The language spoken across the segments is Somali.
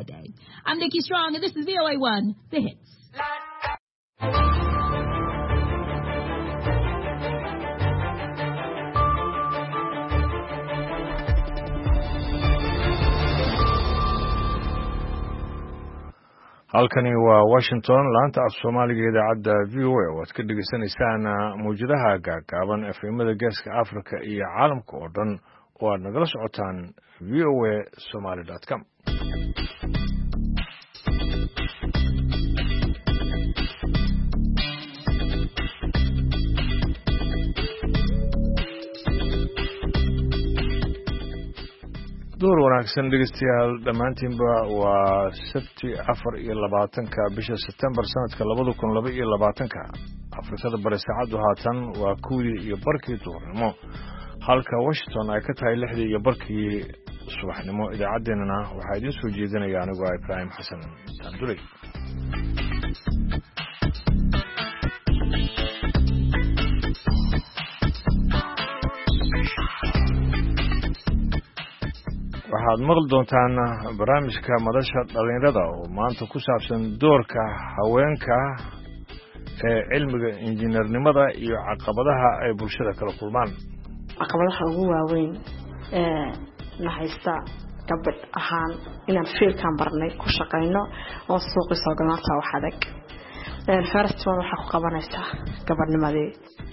Friday. I'm Nikki Strong, and this is VOA1, The Hits. halkani waa Washington laanta af Soomaaliga idaacadda VOA waad ka dhageysanaysaan muujadaha gaagaaban efemada geeska Afrika iyo caalamka oo dhan oo aad nagala socotaan voasomali.com. door wanaagsan dhegeystayaal dhammaantiinba waa Sabti 24 bisha September sanadka 2022 Afrikada bari saacadu haatan waa 1:00 duhurnimo halka Washington ay ka tahay 6:00 subaxnimo idaacadeena waxaa idin soo jeedinaya anigu Ibrahim Xasan Tandulay. waxaad maqli doontaan barnaamijka madasha dhalinyarada oo maanta ku saabsan doorka haweenka ee cilmiga injineernimada iyo caqabadaha ay bulshada kala kulmaan. caqabadaha ugu waaweyn ee nahaysta gabadh ahaan inaan fiilkan barnay ku shaqeyno oo suuqa soo galnaa wax adag. first one waxa ku qabanaysa gabadhnimadii.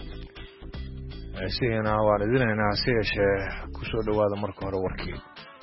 Siina waan idinaynaa si yeeshee ku soo dhawaada marka hore warkii.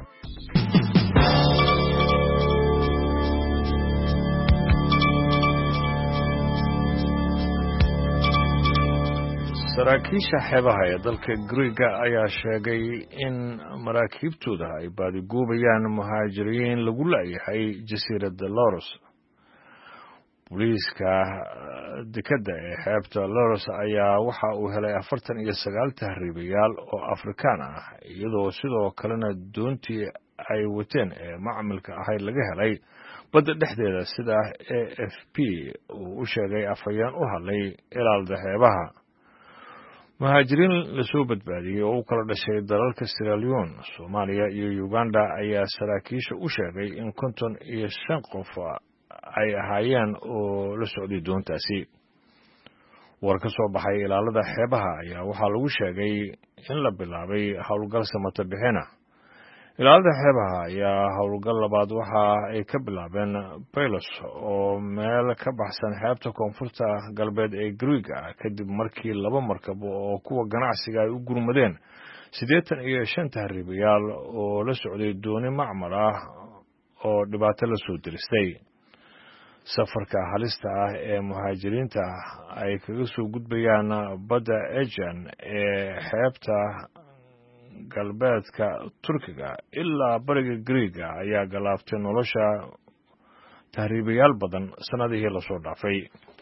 saraakiisha xeebaha ee dalka Greega ayaa sheegay in maraakiibtooda ay baadigoobayaan muhaajiriin lagu leeyahay jasiiradda Loros. booliiska dekadda ee xeebta Loros ayaa waxa uu helay 49 tahriibayaal oo Afrikaan ah iyadoo sidoo kalena doontii ay wateen ee macmilka ahayd laga helay badda dhexdeeda sida AFP uu u sheegay afhayeen u hadlay ilaalada xeebaha. muhaajiriin la soo badbaadiyay oo u kala dhashay dalalka Sierra Leone, Soomaaliya iyo Uganda ayaa saraakiisha u sheegay in 55 qof ay ahaayeen oo la socday doontaasi. war ka soo baxay ilaalada xeebaha ayaa waxaa lagu sheegay in la bilaabay howlgal samata bixina. ilaalada xeebaha ayaa howlgal labaad waxa ay ka bilaabeen Pylos oo meel ka baxsan xeebta koonfurta galbeed ee Greega kadib markii 2 markab oo kuwa ganacsiga ay u gurmadeen 85 tahriibayaal oo la socday dooni macmal ah oo dhibaato la soo diristay. safarka halista ah ee muhaajiriinta ay kaga soo gudbayaan badda Aegean ee xeebta galbeedka Turkiga ilaa bariga Greega ayaa galaaftay nolosha tahriibayaal badan sanadihii la soo dhaafay.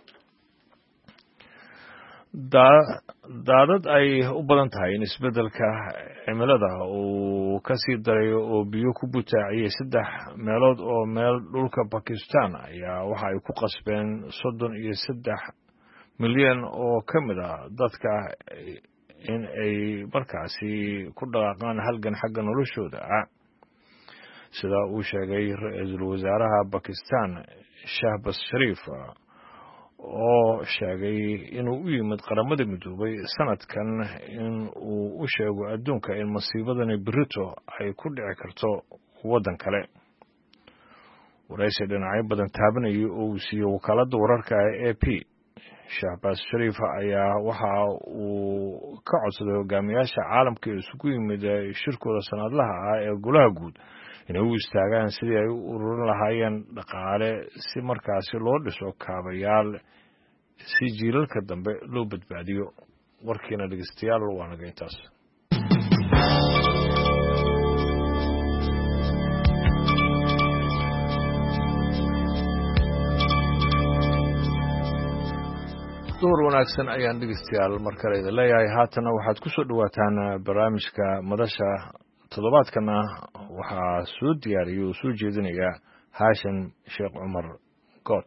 daadad ay u badan tahay in isbeddelka cimilada uu ka sii darayo oo biyo ku butaaciyay 3 meelood oo meel dhulka Pakistan ayaa waxa ay ku qasbeen 33 milyan oo ka mid ah dadka in ay markaasi ku dhaqaaqaan halgan xagga noloshooda sida uu sheegay ra'iisul wasaaraha Pakistan Shahbaz Sharif oo sheegay inuu u yimid qaramada midoobay sanadkan in uu u sheego adduunka in masiibadani berito ay ku dhici karto waddan kale. waraysi dhinacyo badan taabanayay oo uu siiyey wakaaladda wararka ee AP Shahbaz Sharif ayaa waxa uu ka codsaday hogaamiyaasha caalamka ee isugu yimid shirkooda sanadlaha ah ee golaha guud inay u istaagaan sidii ay u ururin lahaayeen dhaqaale si markaasi loo dhiso kaabayaal si jiilalka dambe loo badbaadiyo. warkiina dhegeystayaal waa naga intaas. door wanaagsan ayaan dhegeystayaal mar kale idin leeyahay. haatana waxaad ku soo dhawaataan barnaamijka madasha toddobaadkana waxaa soo diyaariyay oo soo jeedinaya Haashim Sheekh Cumar Good.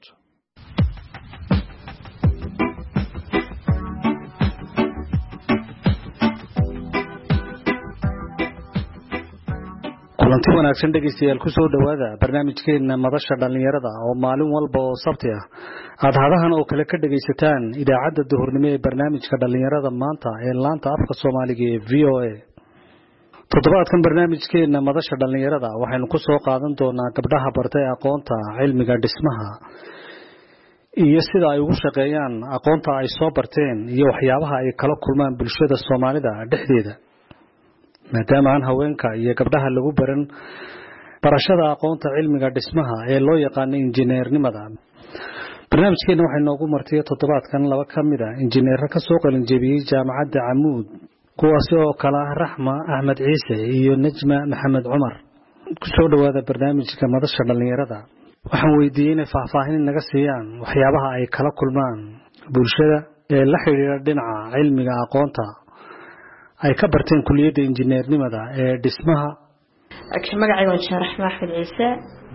kulanti wanaagsan dhegeystayaal ku soo dhawaada barnaamijkeena madasha dhalinyarada oo maalin walba oo sabti ah aad hadahan oo kale ka dhageysataan idaacadda duhurnimo ee barnaamijka dhalinyarada maanta ee laanta afka Soomaaliga ee VOA. toddobaadkan barnaamijkeena madasha dhalinyarada waxaynu ku soo qaadan doonaa gabdhaha bartay aqoonta cilmiga dhismaha iyo sida ay ugu shaqeeyaan aqoonta ay soo barteen iyo waxyaabaha ay kala kulmaan bulshada Soomaalida dhexdeeda. maadaama aan haweenka iyo gabdhaha lagu baran barashada aqoonta cilmiga dhismaha ee loo yaqaan injineernimada. barnaamijkeena waxay noogu martay toddobaadkan laba kamid ah injineero ka soo qalin jabiyay jaamacadda Amuud kuwaas oo kala Raxma Ahmed Ciise iyo Najma Maxamed Cumar. ku soo dhawaada barnaamijka madasha dhalinyarada. waxaan weydiinay faahfaahin naga siiyaan waxyaabaha ay kala kulmaan bulshada ee la xiriira dhinaca cilmiga aqoonta ay ka barteen kulliyadda injineernimada ee dhismaha. magacayga waa Raxma Ahmed Ciise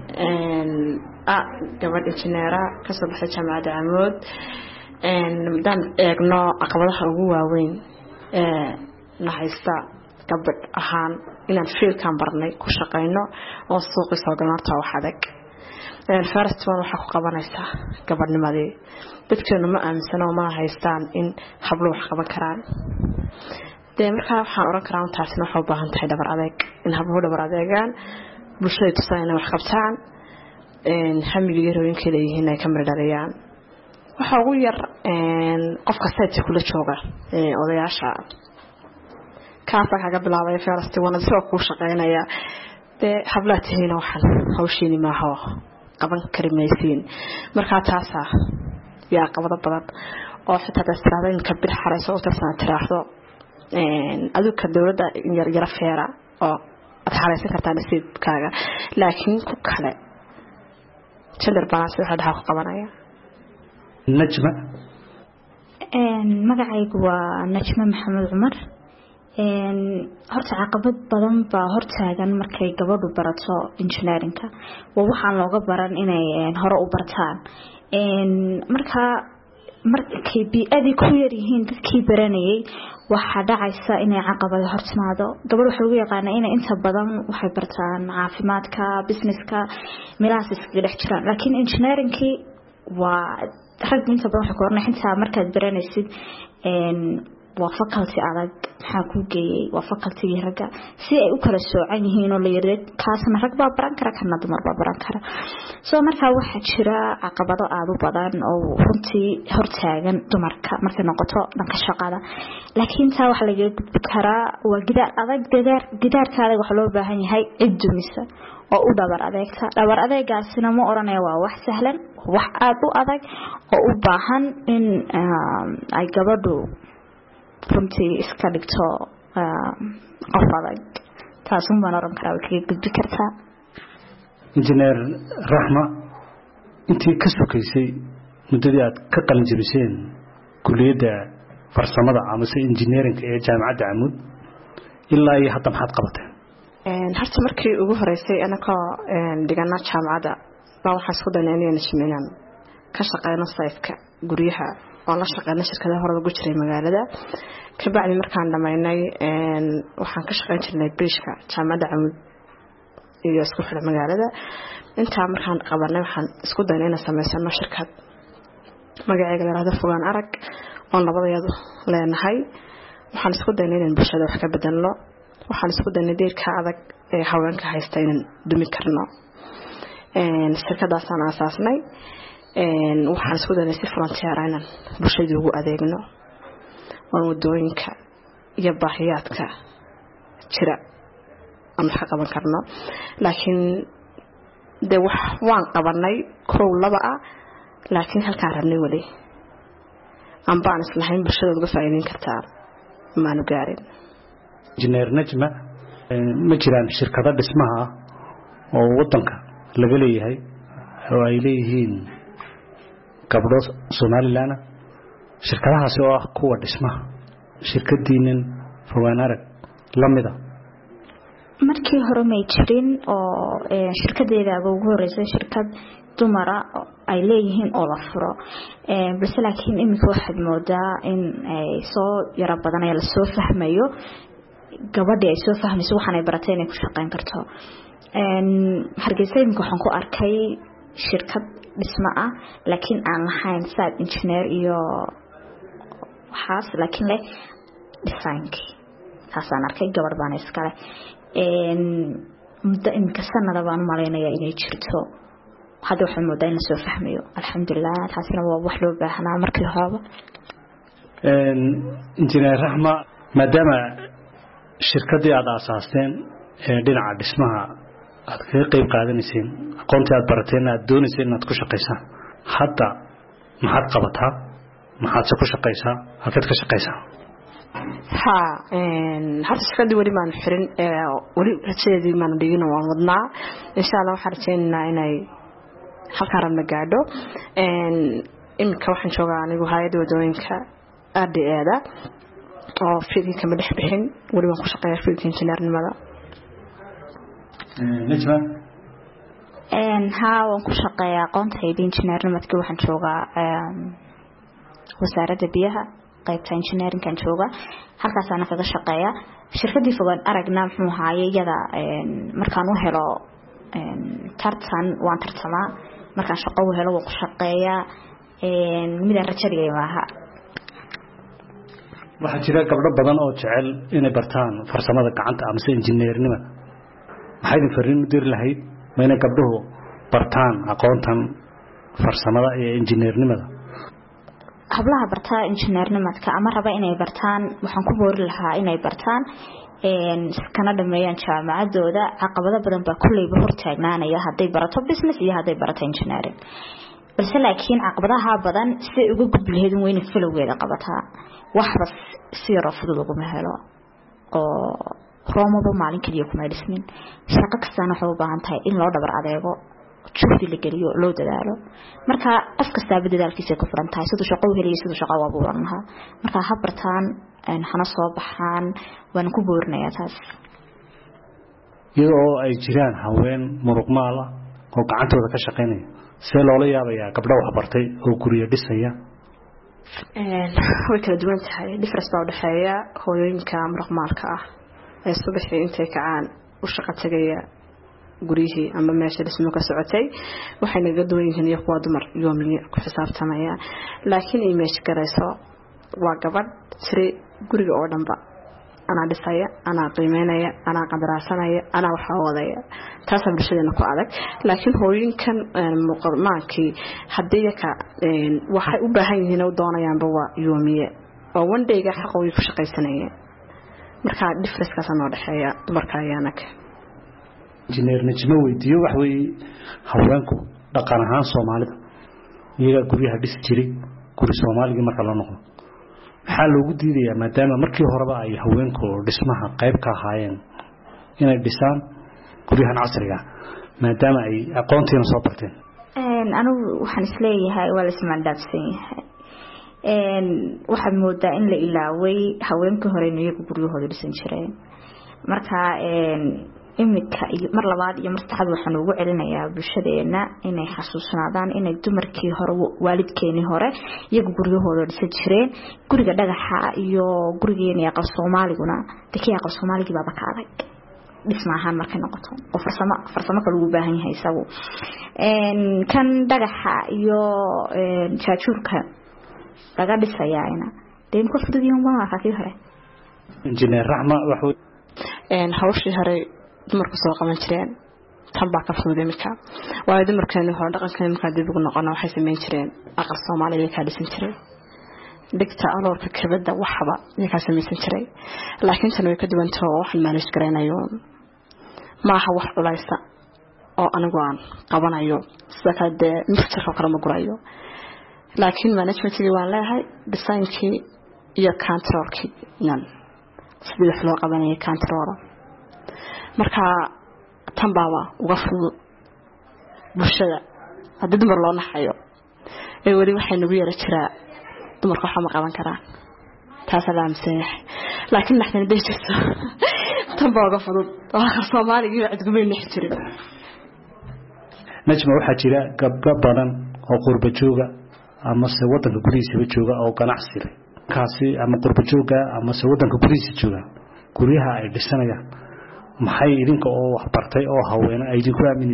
gabadh injineera ka soo baxday jaamacadda Amuud. madaan eegno caqabadaha ugu waaweyn na haysta gabadh ahaan inaan fiilkan barnay ku shaqeyno oo suuqi soo galnaa wax adag. first one waxa ku qabanaysa gabadhnimadii dadkeenu ma aaminsana oo ma haystaan in hablo wax qaban karaan. markaa waxaan oran karaa taasina waxay u baahan tahay dhabar adeeg in hablo dhabar adeegaan bulshada tusayna wax qabtaan hamiga rooyinkeeda yihiin ay ka miradhaliyaan. waxa ugu yar qofka sayt kula jooga odayaasha kaasa kaga bilaabay first one soo ku shaqeynaya hablaatiina waxan hawshiini ma aha qaban karimaysiin. markaa taasa yaa qabada badan oo xitaa tasraadin ka bir xarayso oo tasna tiraahdo aduka dawladda yar feera oo aad xaraysan kartaa nasiibkaaga laakiin ku kale gender balance waxa dhax ku qabanaya. Najma magacaygu waa Najma Maxamed Cumar. horta caqabad badan baa hortaagan markay gabadhu barato engineerinka waa waxaan looga baran inay hore u bartaan. markay bi'adii ku yar yihiin dadkii baranayay waxa dhacaysa inay caqabado hortimaado. gabadhu waxa lagu yaqaanaa inay inta badan waxay bartaan caafimaadka businesska meelahaas iskaga dhex jiraan laakiin engineeringkii waa rag inta badan waxa koornay inta markaad baranaysid waa faculty adag maxaa ku geeyay waa faculty raga si ay u kala soocan yihiin oo la yiraahdo kaasna rag baa baran kara kana dumar baa baran kara. soo markaa waxa jira caqabado aad u badan oo runtii hortaagan dumarka markay noqoto dhanka shaqada laakiin taa waxa laga gudbi karaa waa gidaar adag gidaarkaada waxa loo baahan yahay cid dumisa oo u dhabar adeegaasina ma oranayo waa wax sahlan wax aad u adag oo u baahan in ay gabadhu runtii iska dhigto qof adag. taasuna ma oran karaa way kaga gudbi kartaa. injineer Raxma intii ka sokaysay muddadii aad ka qalin jabiseen kulliyadda farsamada ama engineeringa ee jaamacadda Amuud ilaa iyo hadda maxaad qabateen? horta markii ugu horeysay anaka dhigana jaamacadda baa waxaan isku daynay inaan ka shaqeyno sayfka guryaha oo la shaqeynay shirkadaha hore ugu jiray magaalada. ka bacdi markaan dhameynay waxaan ka shaqeyn jirnay bridge-ka jaamacadda Amuud iyo isku xidha magaalada. inta markaan qabanay waxaan isku daynay inaan sameysano shirkad magaceeda la yiraahdo Fogaan Arag oo labadayadu leenahay. waxaan isku daynay inaan bulshada wax ka bedelno waxaan isku daynay deerka adag ee haweenka haysta inaan dumi karno. shirkadaasaan aasaasnay waxaan isku daynay si frontier inaan bulshada ugu adeegno oo wadooyinka iyo baahiyaadka jira aan ka qaban karno. laakiin waan qabanay kow laba ah laakiin halkaan rabnay wali aan baan islahayn bulshada uga faa'iideyn kartaa maanu gaarin. injineer Najma ma jiraan shirkado dhismaha oo wadanka laga leeyahay oo ay leeyihiin gabdho Soomaaliland shirkadahaas oo ah kuwa dhismaha shirkadiinan Fogaan Arag lamida markii hore ma jirin oo shirkadeeda ugu horeysay shirkad dumara ay leeyihiin oo la furo balse laakiin imika waxaad moodaa in ay soo yara badan ay la soo fahmayo gabadhi ay soo fahmayso waxaan ay baratay inay ku shaqeyn karto Hargeysa imika waxaan ku arkay shirkad dhismo ah laakiin aan lahayn site engineer iyo waxaas laakiin leh design-ki taasaan arkay gabadh baan iskale muddo imika sanada baan malaynayaa inay jirto hadda waxaan moodaa in la soo fahmayo alxamdulilah taasina waa wax loo baahnaa markii horeba injineer Raxma maadaama shirkadii aad aasaasteen dhinaca dhismaha aad ka qayb qaadanayseen aqoontii aad barateen aad doonayseen inaad ku shaqeysaan hadda maxaad qabataa maxaad ku shaqeysaa halkaad ka shaqeysaa hadda shaqadii wali maan xirin wali rajadeedii maan dhigin waan wadnaa insha Allah waxaan rajaynaynaa inay halkaan rabna gaadho imika waxaan joogaa anigu hay'adda wadooyinka ADA oo fiilka ma dhex bixin wali waan ku shaqeeyaa fiilka injineernimada Najma waan ku shaqeeyaa aqoontayda injineernimada waxaan joogaa wasaaradda biyaha qaybta engineering-kan jooga halkaas aan kaga shaqeeyaa shirkadii fogaan aragna muxuu ahaayay iyada markaan u helo tartan waan tartamaa markaan shaqo u helo waan ku shaqeeyaa midaan rajadayay maaha waxaa jira gabdho badan oo jecel inay bartaan farsamada gacanta ama injineernimada maxay idin fariin u dir lahayd ma inay gabdhuhu bartaan aqoontan farsamada iyo injineernimada hablaha bartaa injineernimada ama raba inay bartaan waxaan ku boori lahaa inay bartaan kana dhameeyaan jaamacadooda caqabado badan baa kuleyba hortaagnaanaya haday barato business iyo haday barato engineering balse laakiin caqabadaha badan si uga gudbleed weyn filowgeeda qabataa waxba si rafud laguma helo oo roomaba maalin kaliya kuma dhismin shaqo kastana waxay u baahan tahay in loo dhabar adeego juhdi la geliyo loo dadaalo marka qof kasta dadaalkiisa ku furan tahay sidoo shaqo u heliyo sidoo shaqo waa buuranaha marka habartaan hana soo baxaan waan ku boorinayaa taas iyadoo ay jiraan haween muruqmaal ah oo gacantooda ka shaqeynaya see loola yaabayaa gabdho wax bartay oo guriga dhisaya way kala duwan tahay difference baa u dhaxeeya hooyooyinka muruqmaalka ah ee subaxii intay kacaan u shaqo tagaya guriyihii ama meesha dhismo ka socotay waxay naga duwan yihiin iyo kuwa dumar yoomiye ku xisaabtamaya laakiin ay meesha garayso waa gabadh siri guriga oo dhanba ana dhisaya ana qiimeynaya ana qadaraasanaya ana waxa wadaya taas bulshadeena ku adag laakiin hooyinkan muqarmaanki hadii ka waxay u baahan yihiin oo doonayaanba waa yoomiye oo one day ga xaq way ku shaqaysanayeen marka difference ka soo dhaxeeya dumarka ayaana injineer Najma weydiyo wax way haweenku dhaqan ahaan Soomaalida iyaga guriyaha dhis jiray guri Soomaaliga marka la noqdo waxa loogu diidayaa maadaama markii horeba ay haweenku dhismaha qayb ka ahaayeen inay dhisaan guryahan casriga maadaama ay aqoontiina soo barteen anigu waxaan isleeyahay waa la ismaandaafsan yahay waxaan moodaa in la ilaaway haweenka hore inay guryahooda dhisan jireen marka imika mar labaad iyo mar saddexaad waxaan ugu celinayaa bulshadeena inay xasuusnaadaan inay dumarkii hore waalidkeeni hore iyagu guryahooda dhisan jireen guriga dhagaxa iyo gurigeena aqal Soomaaliguna dadkii aqal Soomaaligi baa ka adag dhisma ahaan markay noqoto oo farsamo kale ugu baahan yahay isagu kan dhagaxa iyo jaajuurka laga dhisayaayna deyn ku fududiyeen waa fakii hore injineer Raxma wuxuu hawshii hore dumarku soo qaban jireen tan baa ka fududay marka waa dumarkeenu hore dhaqankeenu marka dib ugu noqono waxay sameyn jireen aqal Soomaaliya ka dhisan jireen dhigta aloorka kabada waxba iyaga sameeysan jiray laakiin tan way ka duwan tahay wax manage garanayo ma aha wax culaysa oo anigu aan qabanayo sakade mustaqbal kala ma gurayo laakiin management-kii waan leeyahay design-kii iyo control-kii nan sidii loo qabanayay control marka tan baa uga fudud bulshada haddii dumar loo naxayo ee wali waxay nagu yara jiraa dumarku waxa ma qaban karaan taas la amseeyahay laakiin naxdin bay jirto tan baa uga fudud waa Soomaaliga cid gubay nix jirin Najma waxa jira gabdho badan oo qurba jooga ama se wadanka gudihiisa jooga oo ganacsi kaasi ama qurba jooga ama se wadanka gudihiisa jooga guryaha ay dhisanayaan maxay idinka oo wax bartay oo haween ay idinku aamini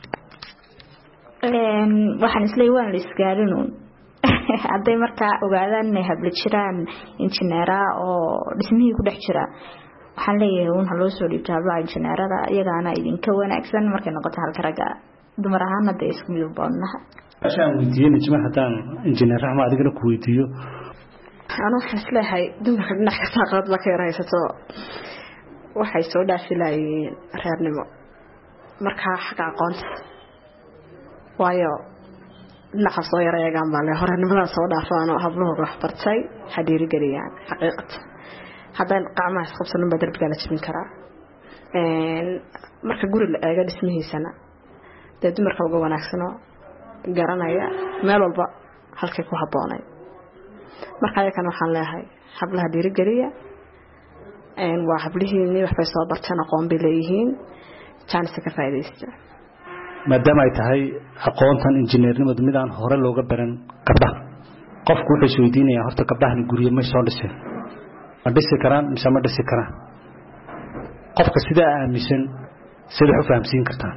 laayeen waxaan isleeyahay waan la isgaalinoon hadday markaa ogaadaan inay habla jiraan injineera oo dhismihii ku dhex jira waxaan leeyahay un haloo soo dhiibto hablaha injineerada iyagaana idinka wanaagsan markay noqoto halka ragga dumar ahaana dee isku mid boonnaha ashaan weydiiyey nijma haddaan injineer raxma adigana ku weydiiyo anuu waxaan isleeyahay dumarka dhinac kasta qalad la ka yaraysato waxay soo dhaafilayeen reernimo markaa xagga aqoonta waayo dhinaca soo yareegaan baa le horeenimadaa soo dhaafaan oo hablahooda wax bartay ha dhiirigeliyaan xaqiiqata haddaan qacmaha isqabsanin baa darbigaa la jebin karaa marka guri la eego dhismihiisana dee dumarka uga wanaagsanoo garanaya meel walba halkay ku habboonay marka ayakan waxaan leeyahay hablaha dhiirigeliya waa hablihiinii waxbay soo barteen aqoon bay leeyihiin jaanisa ka faa'iidaysta maadaama ay tahay aqoontan injineernimadu mid aan hore looga baran gabdhaha qofku wuxuu isweydiinayaa horta gabdhahan guryo may soo dhiseen ma dhisi karaan mise ma dhisi karaan qofka sidaa aaminsan sida u fahamsiin kartaan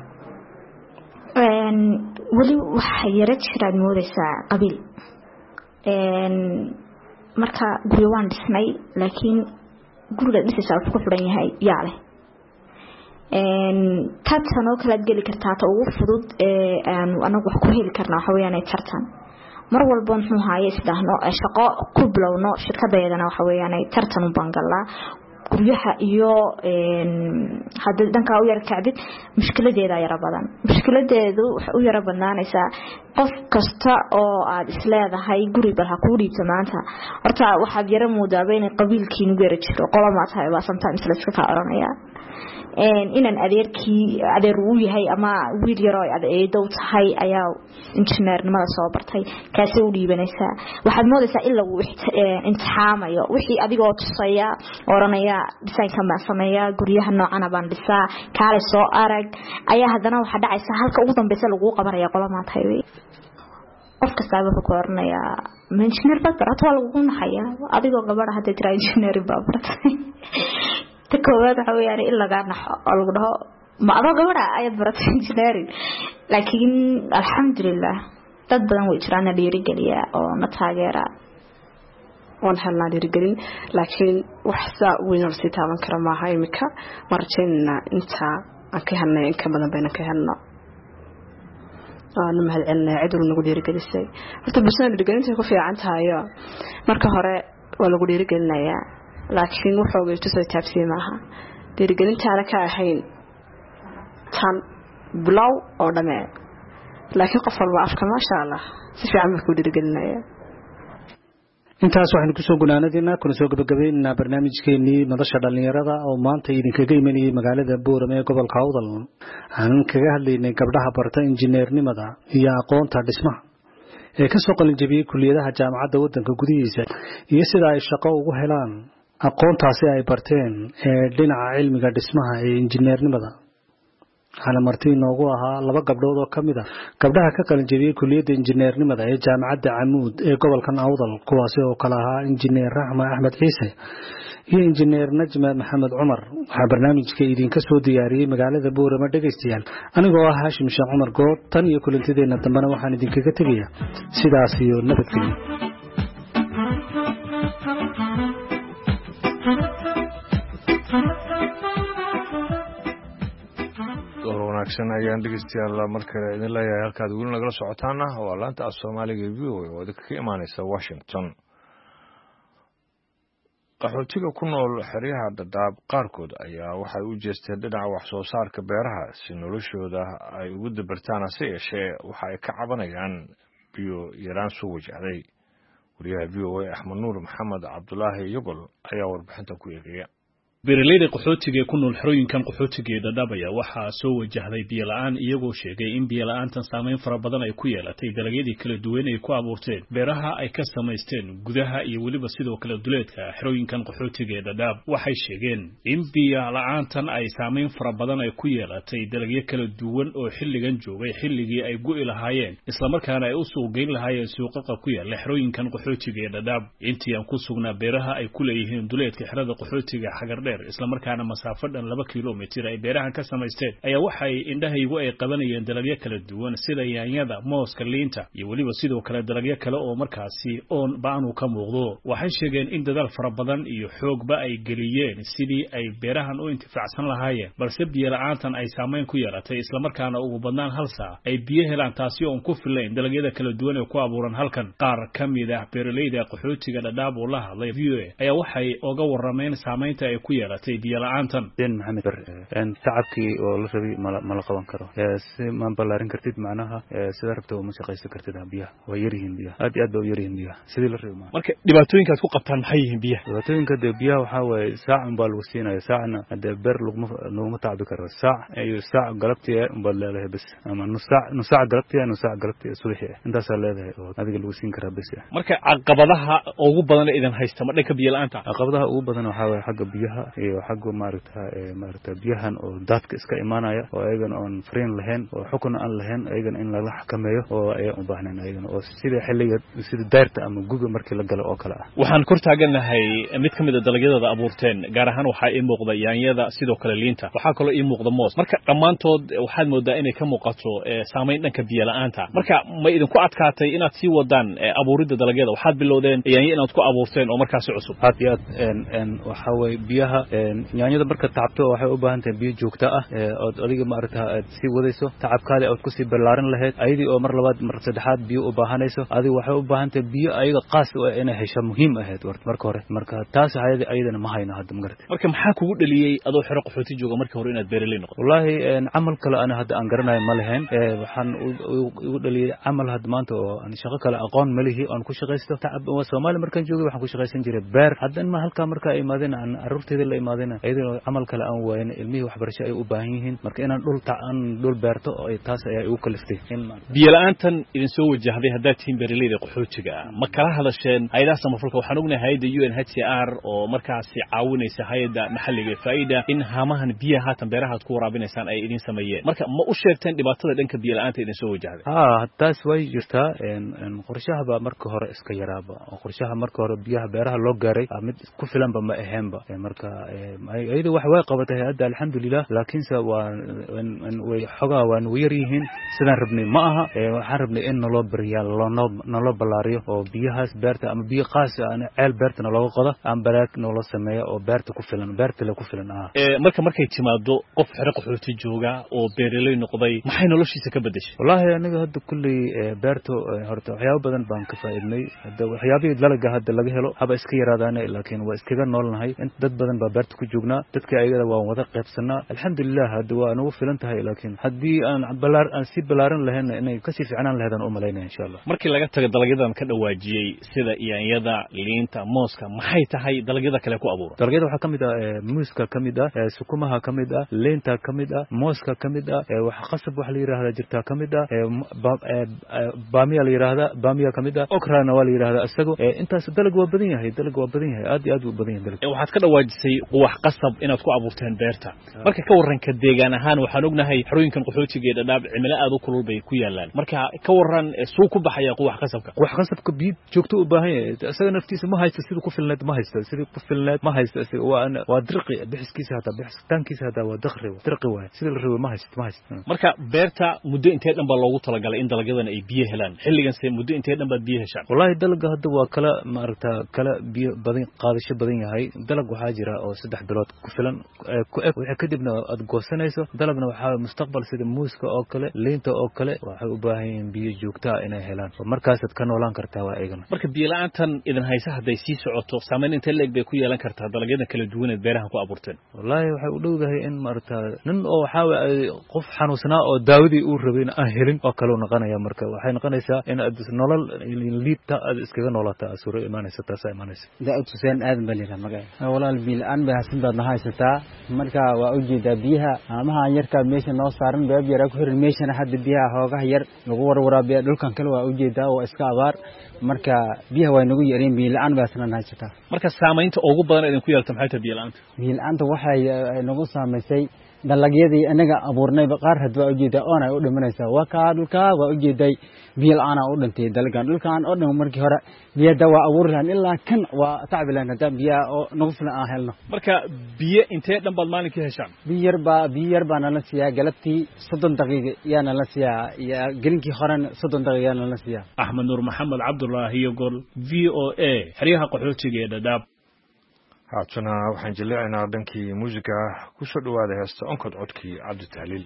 weli waxa yara jiraan moodaysaa qabiil marka guryo waan dhisnay laakiin guriga dhisaysaa wuxuu ku xidhan yahay yaa leh tartan oo kala geli kartaa ta ugu fudud ee aan anagu wax ku heli karnaa waxa weeyaan tartan mar walba muxuu haayay sidahno shaqo ku bilowno shirkadeedana waxa weeyaan tartan u bangalaa guryaha iyo hadda dhanka u yar kacdid mushkiladeeda yara badan mushkiladeedu waxa u yara banaanaysa qof kasta oo aad isleedahay guri bal ha ku dhiibto maanta horta waxa yara moodaaba in qabiilkiinu gaar jiro qolama tahay waa sometimes la iska oranaya inaan adeer uu yahay ama wiil yar oo adeedow tahay ayaa injineernimada soo bartay kaasoo u dhiibanaysa waxaad moodaysaa in lagu imtixaamayo wixii adigoo tusaya oranaya design-ka ma sameeyaa guryaha noocan baan dhisaa kaale soo arag ayaa haddana waxa dhacaysa halka ugu dambaysa lagu qabanaya qolama tahay qof kasta wuxuu ku oranayaa engineer baad lagu naxaya adigoo gabadha hadda tira engineer baad baratay تكوّد حوياني إلا قارنا ألقناه ما أبغى قبره أيد برات إنجنيرين لكن الحمد لله تدبنا وإجرانا ليرجليا أو نتاجرا ونحلنا ليرجلين لكن وحسا وينرسيتها من كرما هاي مكا مرتين أنت أكهنا إنك بدنا بينك هنا نمهل أن عدل نقول ليرجلي سي فتبصنا ليرجلين تكون في عنتها يا مركه هراء ولا قول ليرجلنا يا laakiin wuxuu tusay taabsiimaha dhiirigelinta aan ka ahayn tan blow oo dhamee laakiin qof walba afka ma sha Allah si fiican ku dhiirigelinaya intaas waxaan ku soo gunaanadina kuna soo gabagabeynaa barnaamijkeenii madasha dhalinyarada oo maanta idinkaga imanayay magaalada Boorame ee gobolka Awdal aan kaga hadlaynay gabdhaha barta injineernimada iyo aqoonta dhismaha ee ka soo qalin jabiyay kulliyadaha jaamacadda waddanka gudihiisa iyo sida ay shaqo ugu helaan aqoontaasi ay barteen ee dhinaca cilmiga dhismaha ee injineernimada waxaana marti inoogu ahaa laba gabdhood oo ka mid ah gabdhaha ka qalin jabiyay kulliyadda injineernimada ee jaamacadda Camuud ee gobolkan Awdal kuwaasi oo kala ahaa injineer Raxma Axmed Ciise iyo injineer Najma Maxamed Cumar waxaa barnaamijka idinka soo diyaariyay magaalada Boorama dhageystayaal anigoo ah Haashim Sheekh Cumar Good tan iyo kulantideena dambana waxaan idinkaga tegayaa sidaas iyo nabadgelyo ayaan dhegeystayaal markale idin leeyahay halkaad weli nagala socotaana waa laanta af Soomaaliga ee VOA oo idinka ka imaanaysa Washington qaxootiga ku nool xeryaha Dadaab qaarkood ayaa waxay u jeesteen dhinaca wax soo saarka beeraha si noloshooda ay ugu dabartaan si yeeshee waxa ay ka cabanayaan biyo yaraan soo wajahday wariyaha VOA Axmed Nuur Maxamed Cabdullaahi Yogol ayaa warbixinta ku eegaya beeralayda qaxootiga ku nool xerooyinkan qaxootiga ee Dadaab ayaa waxa soo wajahday biyo la'aan iyagoo sheegay in biyo la'aantan saameyn fara badan ay ku yeelatay dalagyadii kala duwan ee ku abuurteen beeraha ay ka samaysteen gudaha iyo waliba sidoo kale duleedka xerooyinkan qaxootiga ee Dadaab waxay sheegeen in biyo la'aantan ay saameyn fara badan ay ku yeelatay dalagyo kala duwan oo xilligan joogay xilligii ay go'i lahaayeen isla markaana ay u suuq geyn lahaayeen suuqaqa ku yaala xerooyinkan qaxootiga ee Dadaab intii aan ku sugnaa beeraha ay ku leeyihiin duleedka xerada qaxootiga xagar dheer isla markaana masaafo dhan 2 kiiloomitir ay beerahan ka samaysteen ayaa waxay indhahaygu ay qabanayeen dalagyo kala duwan sida yaanyada mooska liinta iyo waliba sidoo kale dalagyo kale oo markaasi oon baanu ka muuqdo waxay sheegeen in dadaal fara badan iyo xoogba ay geliyeen sidii ay beerahan u intifaacsan lahaayeen balse biyo la'aantan ay saameyn ku yeelatay isla markaana ugu badnaan hal saac ay biyo helaan taasi oo ku filayn dalagyada kala duwan ee ku abuuran halkan qaar kamid ah beeraleyda qaxootiga Dadaab oo la hadlay VOA ayaa waxay uga warameen saameynta ay ku yeelatay biyo la'aantan maxamed shacabkii oo la rabay ma la qaban karo si ma balaarin kartid macnaha sida rabto ma shaqaysan kartid biyaha way yaryihiin biyaha aad iyo aad bay yaryihiin biyaha sidii la rabay marka dhibaatooyinka ku qabtaan maxay yihiin biyaha dhibaatooyinka biyaha waxa way saacan baa lagu siinayaa saacna hada beer laguma tacbi karo saac galabtii baa leedahay bas ama nus saac galabtii subaxii intaas leedahay oo adiga lagu siin karaa bas marka caqabadaha ugu badan ee idan haysta ma dhanka biyo la'aanta caqabadaha ugu badan waxa way xagga biyaha iyo xagga maaragta biyahan oo daadka iska imaanaya oo ayagan aan fariin lahayn oo xukun aan lahayn ayagan in la xakameeyo oo ay u baahnaan ayagan oo sida xilliga sida daarta ama guga markii la galo oo kala ah waxaan kor taaganahay mid kamid ah dalagyada abuurteen gaar ahaan waxa ay muuqda yaanyada sidoo kale liinta waxa kale oo muuqda moos marka dhamaantood waxaad moodaa inay ka muuqato saameyn dhanka biyo la'aanta marka ma idin ku adkaatay inaad sii wadaan abuuridda dalagyada waxaad bilowdeen yaanyo inaad ku abuurteen oo markaas cusub hadiyad waxa way biyaha yaanyada marka tacabto waxay u baahan tahay biyo joogto ah oo adiga ma aragtaa aad sii wadayso tacabkaada aad ku sii balaarin lahayd ayadii oo mar labaad mar saddexaad biyo u baahanayso adiga waxay u baahan tahay biyo ayaga qaas ah inay hesho muhiim ahayd marka hore marka taas ayadana ma hayno hadda magartay marka maxaa kugu dhaliyay adoo xiro qaxooti jooga markii hore inaad beeraley noqoto wallahi amal kale ana hadda aan garanayo ma lahayn waxaan ugu dhaliyay amal hadda maanta oo aan shaqo kale aqoon ma lihi aan ku shaqaysto tacab oo Soomaali markaan joogay waxaan ku shaqaysan jiray beer hadda ma halka marka ay imaadeen aan arurteeda la imaadeen ayadoo amal kale aan waayeen ilmihi waxbarasho ay u baahan yihiin marka inaan dhul beerto oo ay taas ay ugu kaliftay biyo la'aantan idin soo wajahday hadda tiin beeraleyda qaxootiga ma kala hadasheen hay'adaha samafalka waxaan ognahay hay'adda UNHCR oo markaasi caawinaysa hay'adda maxalliga faa'iida in hamahan biyaha haatan beeraha ku waraabinaysaan ay idin sameeyeen marka ma u sheegteen dhibaatada dhanka biyo la'aanta idin soo wajahday taas way jirtaa qorshaha marka hore iska yaraaba qorshaha marka hore biyaha beeraha loo gaaray mid ku filan ba ma ahaynba marka ayadu wax way qabatay hadda alxamdulillah laakiin way xogaa waan yar yihiin sidaan rabnay ma aha waxaan rabnay in naloo bariyaa naloo balaariyo oo biyahaas beerta ama biyo qaas ah ceel beerta nalooga qodo aan baraag naloo sameeyo oo beerta ku filan markay timaado qof xiro qaxooti jooga oo beeraley noqday maxay noloshiisa ka bedeshay wallahi aniga hadda kulli beerto horta waxyaabo badan baan ka faa'iidnay hadda waxyaabihii dalaga hadda laga helo haba iska yaraadaan laakiin waa iskaga noolnahay dad badan baa beerta ku joognaa dadka ayada waan wada qaybsanaa alxamdulillah hadda waa nagu filan tahay laakiin haddii aan si balaaran lahayn inay kasii fiicnaan lahaydaan u malaynaya insha Allah markii laga tago dalagyadan ka dhawaajiyay sida yaanyada liinta mooska maxay tahay dalagyada kale ku abuuran dalagyada waxaa kamid ah muuska kamid ah sukumaha kamid ah liinta kamid ah mooska kamid ah waxa qasab wax la yiraahdo jirta kamid ah baamiya la yiraahdo baamiya kamid ah okrana waa la yiraahdo asagu intaas dalag waa badan yahay aad iyo aad u badan yahay dalag waxaad ka dhawaajisay wax qasab inaad ku abuurteen beerta marka ka waranka deegaan ahaan waxaan ognahay xarooyinkan qaxootiga ee Dadaab cimilo aad u kulul bay ku yaalaan marka ka waran soo ku baxaya wax qasabka biyo joogto u baahan yahay asaga naftiisa ma haysto sidoo ku filnaad ma haysto waa dirqi bixiskiisa hada waa dirqi waay sida la rabo ma haysto marka beerta muddo intee dhan baa loogu talagalay in dalagyadan ay biyo helaan xilligan muddo intee dhan baa biyo heshaan wallahi dalaga hadda waa kala biyo badan qaadasho badan yahay dalag waxaa jira oo 3 bilood ku filan waxa kadibna aad goosanayso dalagna waxaa mustaqbal sida muuska oo kale liinta oo kale waxay u baahan yihiin biyo joogto ah inay helaan markaas aad ka noolaan kartaa waa eegana marka biyo la'aantan idin haysa haday sii socoto saameyn intee leeg bay ku yeelan kartaa dalagyada kala duwan ee beeraha ku abuurteen wallahi waxay u dhowdahay in nin oo waxa qof xanuunsanaa oo daawadii uu rabay aan helin oo kale noqonaya marka waxay noqonaysaa in aad nolol liibta aad iskaga noolaato asuro imaanaysa taas imaanaysa daa'ud Hussein aadan baliira magay walaal biyo la'aan bay hasin baad haysataa marka waa u jeedaa biyaha amaha yarka meesha noo saaran beeb yar ku xiran meesha hadda biyaha hoogaha yar lagu warwaraabiyo dhulkan kale waa u jeedaa oo iska abaar marka biyaha way nagu yareen biyo la'aan baa sanad haysataa marka saameynta ugu badan idin ku yeelta maxay tahay biyo la'aanta waxay nagu saameysay dalagyadii anaga abuurnayba qaar hadba u jeedaa oo ay u dhimanaysaa waa ka dhulka waa u jeeday biyo la'aan u dhintay dalkan dhulkan oo dhan markii hore biyada waa abuur lahayn ilaa kan waa tacbilaan hada biyo oo nagu filan aan helno marka biyo intee dhan baad maalinkii heshaan biyo yar baa nala siiyaa galabtii 30 daqiiqo yaa nala siiyaa iyo gelinkii horena 30 daqiiqo yaa nala siiyaa Axmed Nuur Maxamed Cabdullaahi iyo gol VOA xiriyaha qaxootiga ee Dadaab haatana waxaan jilaaynaa dhankii muusiga ku soo dhawaada heesta onkod codkii Cabdi Tahliil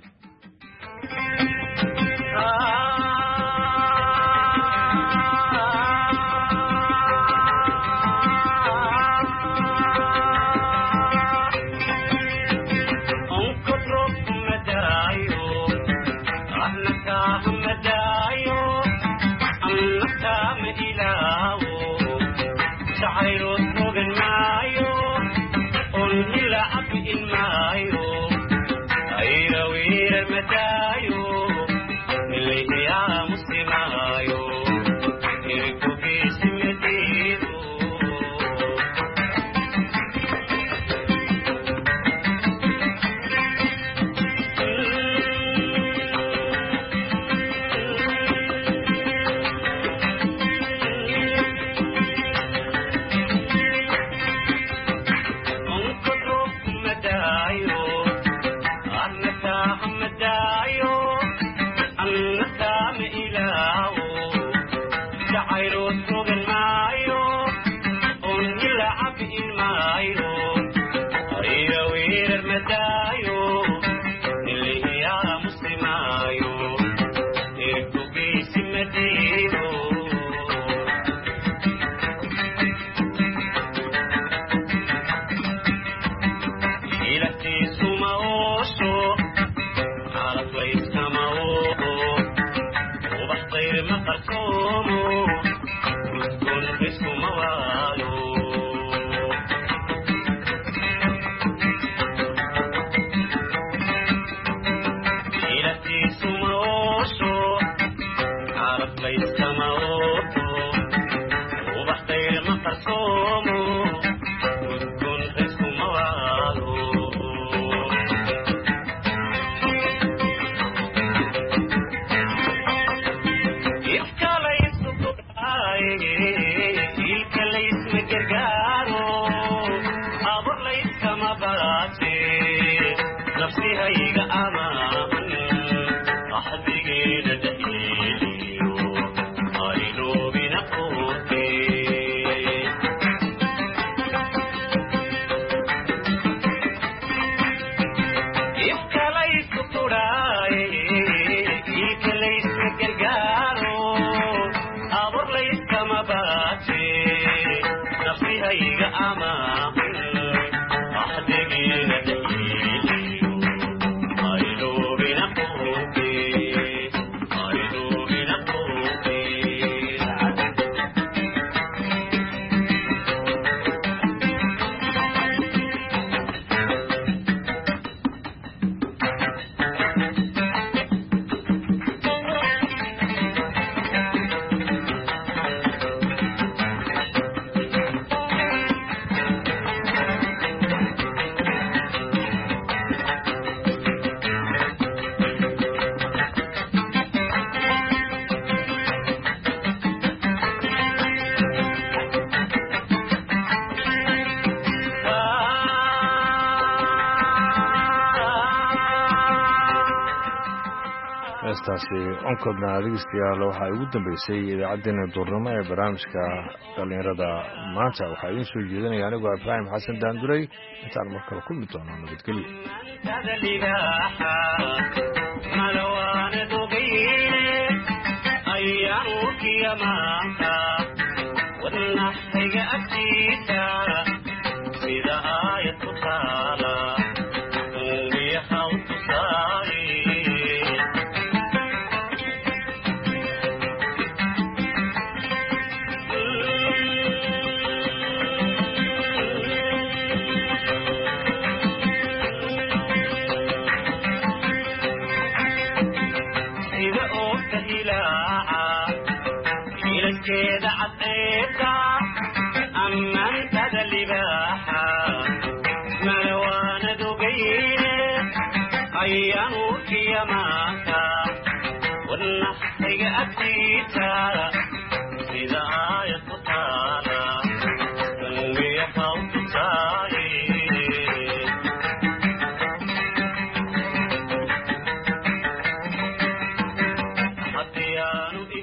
heestaasi onkodna dhegeystayaal waxaa ugu dambeysay idaacaddeenna duurnimo ee barnaamijka dhallinyarada maanta waxaa idiin soo jeedinaya anigoo Ibraahim Xasan Daanduray intaan mar kale kulmi doono nabadgelyo liita